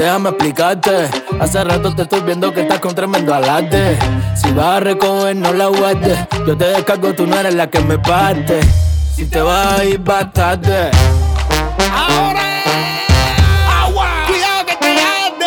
déjame explicarte. Hace rato te estoy viendo que estás con tremendo alarde. Si vas a recoger, no la guardes. Yo te descargo, tú no eres la que me parte. Si te vas a ir, vas tarde. Ahora agua, cuidado que te arde.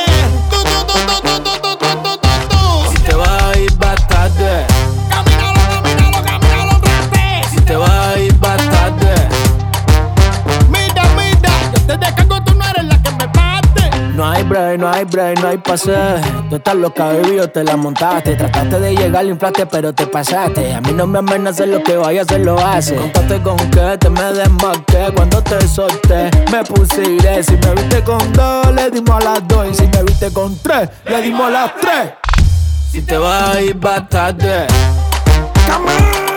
Si te vas a ir, vas tarde. Camínalo, trate. Si te vas a ir, vas tarde. Mira, yo te descargo, tú no eres la que me parte. No hay break, no hay pase. Tú estás loca, baby, yo te la montaste. Trataste de llegar al inflate, pero te pasaste. A mí no me amenaces, lo que vaya a hacer lo hace. Contaste con que te me desmarqué. Cuando te solté, me puse iré. Si me viste con 2, le dimos a las 2. Y si me viste con 3, le dimos a las 3. Si te vas a ir, vas tarde. Come on.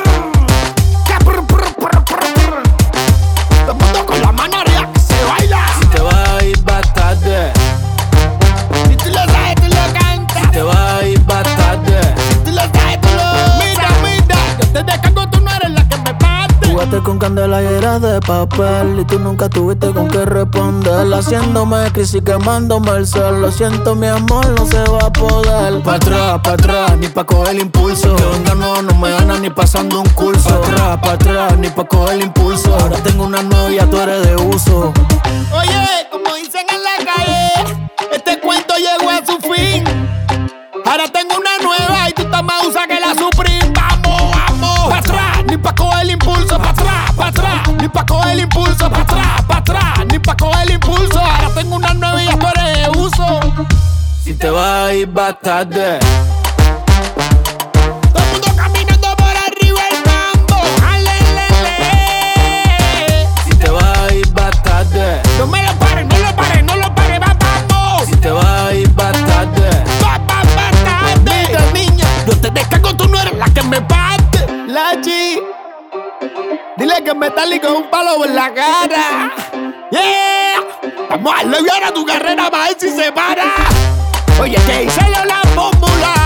Todo el mundo con la mano arriba que se baila. Si te vas a ir, vas tarde. Si tú lo sabes, tú lo cantas. Si te vas a ir, vas tarde. Si tú lo sabes, tú lo. Mira, yo te descargo, tú no eres la que me parte. Jugaste con candela y era de papel. Y tú nunca tuviste con qué responder. Haciéndome crisis, quemándome el sol. Lo siento, mi amor, no se va a poder. Pa' atrás, ni pa' coger el impulso. Que venga, no me gana ni pasando un curso. Pa' atrás, ni pa' coger el impulso. Ahora tengo una novia, tú eres de uso. Oye, como dicen en la calle, este cuento llegó a su fin. Ahora tengo una nueva y tú estás más usa que la Supreme. Vamos. Pa' atrás, ni pa' coger el impulso. Pa' atrás, ni pa' coger el impulso. Pa' atrás, ni pa' coger el impulso. Ahora tengo una nueva y ya tú eres de uso. Si te vas a ir, vas tarde. Todo el mundo caminando por arriba el mambo. Alelele. Si te vas a ir, vas tarde. No me lo pares, vamos. Si te vas a ir, vas tarde. Mira, niña, yo te descargo, tú no eres la que me parte. La G, dile que me talí con un palo en la cara. Yeah, vamos a darle ahora tu carrera para ver si se para. Oye, que hice yo la fórmula.